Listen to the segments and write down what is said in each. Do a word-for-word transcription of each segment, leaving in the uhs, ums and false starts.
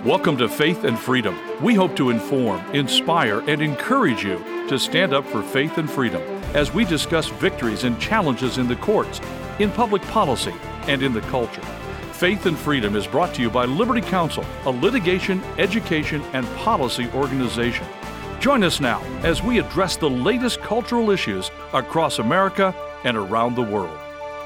Welcome to Faith and Freedom. We hope to inform, inspire, and encourage you to stand up for faith and freedom as we discuss victories and challenges in the courts, in public policy, and in the culture. Faith and Freedom is brought to you by Liberty Counsel, a litigation, education, and policy organization. Join us now as we address the latest cultural issues across America and around the world.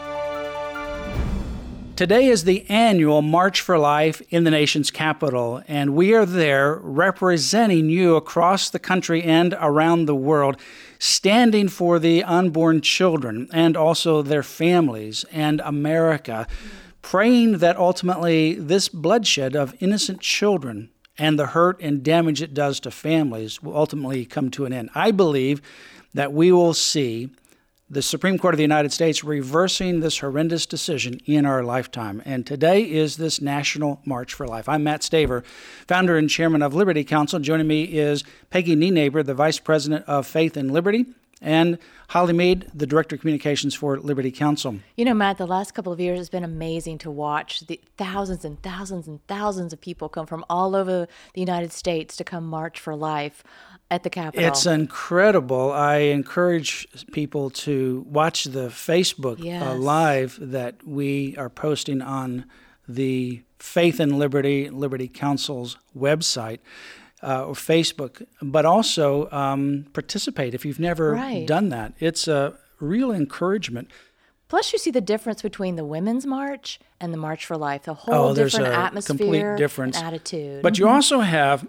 Today is the annual March for Life in the nation's capital, and we are there representing you across the country and around the world, standing for the unborn children and also their families and America, praying that ultimately this bloodshed of innocent children and the hurt and damage it does to families will ultimately come to an end. I believe that we will see the Supreme Court of the United States reversing this horrendous decision in our lifetime. And today is this National March for Life. I'm Matt Staver, founder and chairman of Liberty Counsel. Joining me is Peggy Nienaber, the vice president of Faith and Liberty, and Holly Mead, the director of communications for Liberty Counsel. You know, Matt, the last couple of years has been amazing to watch the thousands and thousands and thousands of people come from all over the United States to come march for life at the Capitol. It's incredible. I encourage people to watch the Facebook yes. uh, Live that we are posting on the Faith and Liberty, Liberty Counsel's website uh, or Facebook, but also um, participate if you've never right. done that. It's a real encouragement. Plus, you see the difference between the Women's March and the March for Life, the whole oh, there's different a atmosphere complete difference. And attitude. But you also have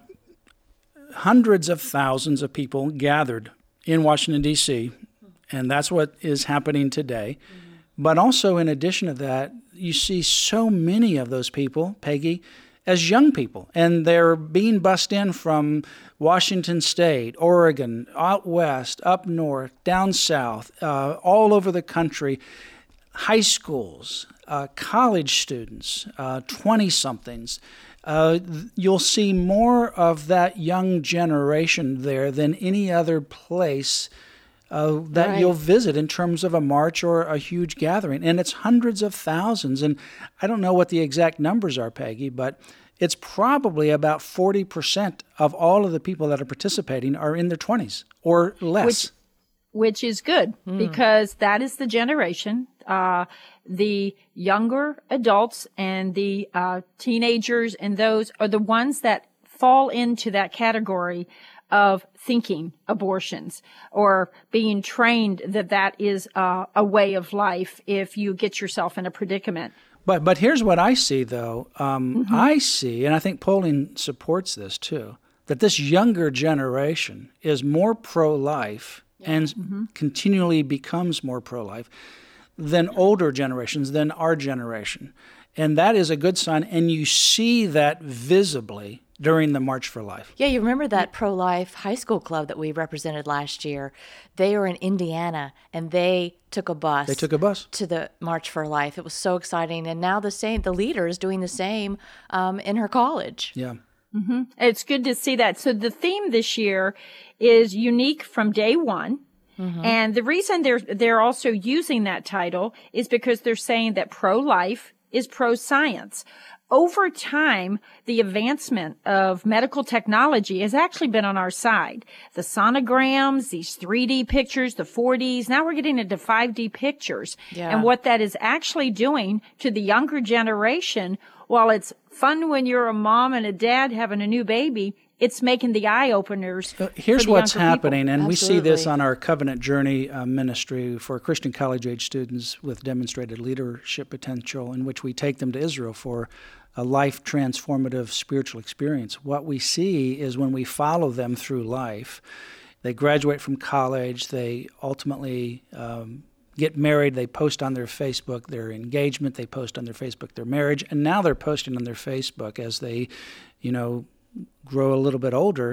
hundreds of thousands of people gathered in Washington, D C, and that's what is happening today. Mm-hmm. But also, in addition to that, you see so many of those people, Peggy, as young people, and they're being bussed in from Washington State, Oregon, out west, up north, down south, uh, all over the country, high schools, uh, college students, uh, twenty-somethings. Uh, you'll see more of that young generation there than any other place uh, that right. you'll visit in terms of a march or a huge gathering. And it's hundreds of thousands. And I don't know what the exact numbers are, Peggy, but it's probably about forty percent of all of the people that are participating are in their twenties or less. Which, which is good mm. because that is the generation. Uh, the younger adults and the uh, teenagers and those are the ones that fall into that category of thinking abortions or being trained that that is uh, a way of life if you get yourself in a predicament. But but here's what I see, though. Um, mm-hmm. I see, and I think polling supports this too, that this younger generation is more pro-life yeah. and mm-hmm. continually becomes more pro-life than older generations, than our generation. And that is a good sign, and you see that visibly during the March for Life. Yeah, you remember that pro-life high school club that we represented last year? They were in Indiana, and they took a bus. They took a bus to the March for Life. It was so exciting, and now the same, the leader is doing the same um, in her college. Yeah. Mm-hmm. It's good to see that. So the theme this year is unique from day one. Mm-hmm. And the reason they're they're also using that title is because they're saying that pro-life is pro-science. Over time, the advancement of medical technology has actually been on our side. The sonograms, these three D pictures, the four Ds, now we're getting into five D pictures. Yeah. And what that is actually doing to the younger generation, while it's fun when you're a mom and a dad having a new baby, it's making the eye openers. Uh, here's for the what's younger happening, people. and Absolutely. we see this on our Covenant Journey uh, ministry for Christian college age students with demonstrated leadership potential, in which we take them to Israel for a life transformative spiritual experience. What we see is when we follow them through life, they graduate from college, they ultimately um, get married, they post on their Facebook their engagement, they post on their Facebook their marriage, and now they're posting on their Facebook as they, you know, grow a little bit older,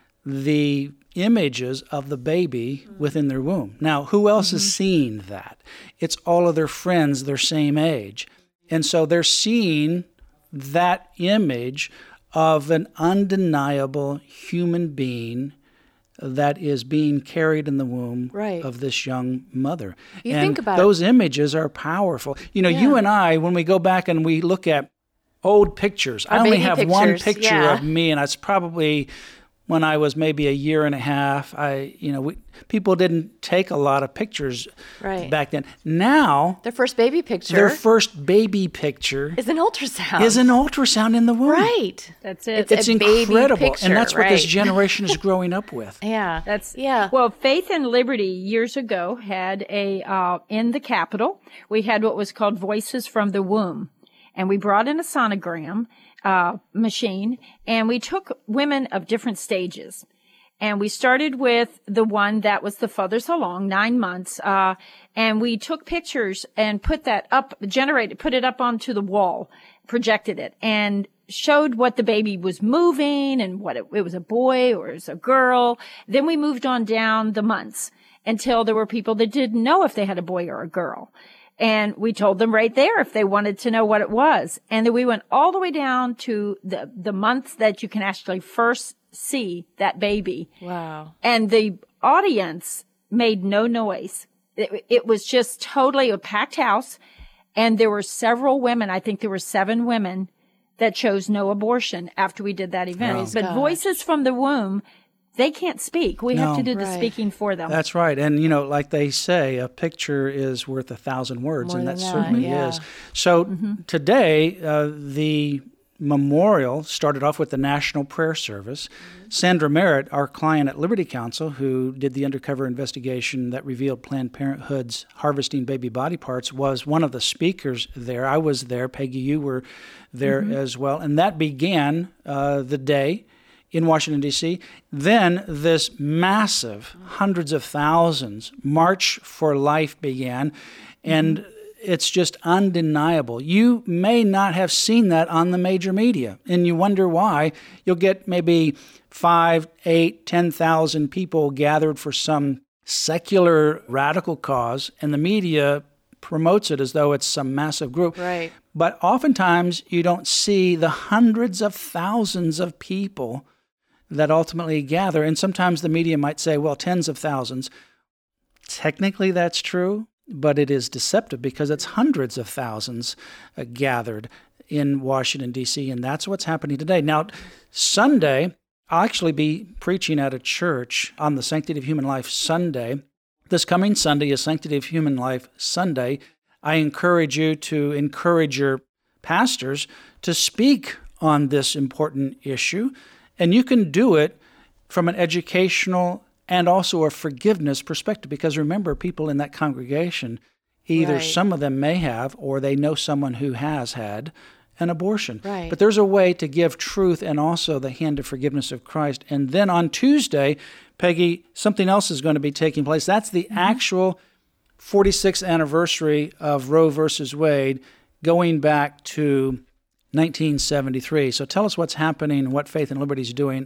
the images of the baby within their womb. Now, who else mm-hmm. is seeing that? It's all of their friends their same age. And so they're seeing that image of an undeniable human being that is being carried in the womb right. of this young mother. You and think about those it. images are powerful. You know, yeah. you and I, when we go back and we look at old pictures. Our I only baby have one pictures, picture yeah. of me, and it's probably when I was maybe a year and a half. I, you know, we, people didn't take a lot of pictures Right. back then. Now, Their first baby picture their first baby picture is an ultrasound. is an ultrasound in the womb. Right. That's it. It's a baby incredible, picture, and that's what this right. generation is growing up with. Yeah. That's yeah. Well, Faith and Liberty years ago had a uh, in the Capitol. We had what was called Voices from the Womb, and we brought in a sonogram uh, machine, and we took women of different stages. And we started with the one that was the furthest along, nine months. Uh, and we took pictures and put that up, generated, put it up onto the wall, projected it, and showed what the baby was moving and what it, it was a boy or it was a girl. Then we moved on down the months until there were people that didn't know if they had a boy or a girl. And we told them right there if they wanted to know what it was. And then we went all the way down to the, the months that you can actually first see that baby. Wow. And the audience made no noise. It, it was just totally a packed house. And there were several women, I think there were seven women that chose no abortion after we did that event. Praise But God. Voices from the Womb, they can't speak. We No. have to do the Right. speaking for them. That's right. And, you know, like they say, a picture is worth a thousand words, More and than that that, certainly yeah. is. So today, uh, the memorial started off with the National Prayer Service. Sandra Merritt, our client at Liberty Counsel, who did the undercover investigation that revealed Planned Parenthood's harvesting baby body parts, was one of the speakers there. I was there. Peggy, you were there as well. And that began uh, the day in Washington, D C Then this massive, hundreds of thousands, March for Life began, and it's just undeniable. You may not have seen that on the major media, and you wonder why. You'll get maybe five, eight, ten thousand people gathered for some secular radical cause, and the media promotes it as though it's some massive group. Right. But oftentimes you don't see the hundreds of thousands of people that ultimately gather, and sometimes the media might say, well, tens of thousands. Technically that's true, but it is deceptive because it's hundreds of thousands uh, gathered in Washington, D C, and that's what's happening today. Now, Sunday, I'll actually be preaching at a church on the Sanctity of Human Life Sunday. This coming Sunday is Sanctity of Human Life Sunday. I encourage you to encourage your pastors to speak on this important issue, and you can do it from an educational and also a forgiveness perspective, because remember, people in that congregation, either Right. some of them may have or they know someone who has had an abortion. Right. But there's a way to give truth and also the hand of forgiveness of Christ. And then on Tuesday, Peggy, something else is going to be taking place. That's the Mm-hmm. actual forty-sixth anniversary of Roe versus Wade, going back to nineteen seventy-three. So tell us what's happening and what Faith and Liberty is doing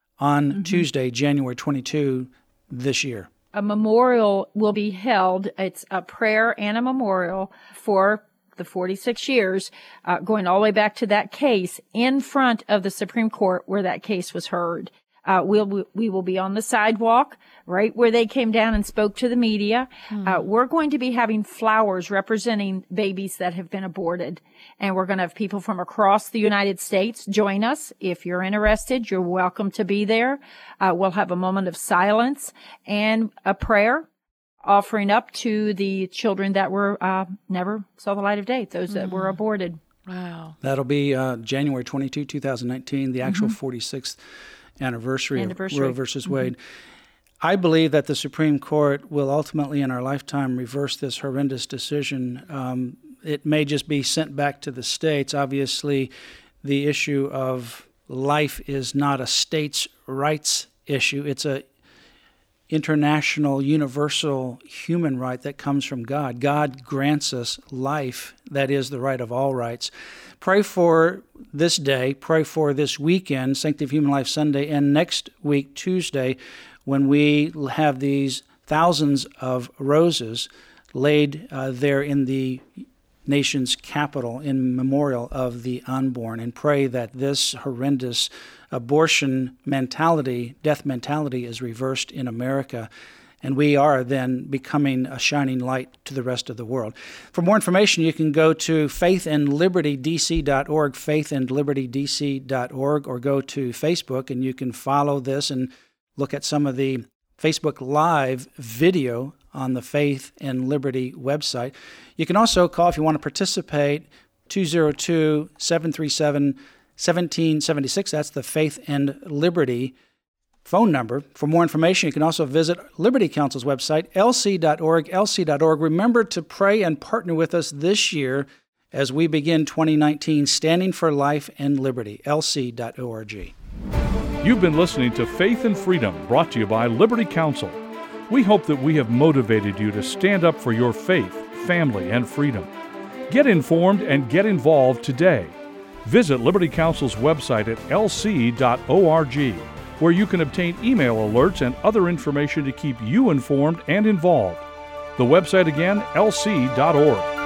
on Mm-hmm. Tuesday, January twenty-second this year. A memorial will be held. It's a prayer and a memorial for the forty-six years, uh, going all the way back to that case in front of the Supreme Court where that case was heard. Uh, we'll, we will be on the sidewalk right where they came down and spoke to the media. Uh, we're going to be having flowers representing babies that have been aborted. And we're going to have people from across the United States join us. If you're interested, you're welcome to be there. Uh, we'll have a moment of silence and a prayer offering up to the children that were uh, never saw the light of day, those that were aborted. Wow. That'll be uh, January twenty-second, twenty nineteen, the actual forty-sixth anniversary, Anniversary. of Roe versus Wade. I believe that the Supreme Court will ultimately in our lifetime reverse this horrendous decision. Um, it may just be sent back to the states. Obviously, the issue of life is not a states' rights issue. It's a international, universal human right that comes from God. God grants us life, that is the right of all rights. Pray for this day, pray for this weekend, Sanctity of Human Life Sunday, and next week, Tuesday, when we have these thousands of roses laid uh, there in the nation's capital in memorial of the unborn, and pray that this horrendous abortion mentality, death mentality, is reversed in America. And we are then becoming a shining light to the rest of the world. For more information, you can go to faith and liberty d c dot org, faith and liberty d c dot org, or go to Facebook, and you can follow this and look at some of the Facebook Live video on the Faith and Liberty website. You can also call if you want to participate, two oh two, seven three seven, one seven seven six. That's the Faith and Liberty phone number. For more information, you can also visit Liberty Counsel's website, l c dot org, l c dot org. Remember to pray and partner with us this year as we begin twenty nineteen, Standing for Life and Liberty, l c dot org. You've been listening to Faith and Freedom, brought to you by Liberty Counsel. We hope that we have motivated you to stand up for your faith, family, and freedom. Get informed and get involved today. Visit Liberty Counsel's website at l c dot org, where you can obtain email alerts and other information to keep you informed and involved. The website again, l c dot org.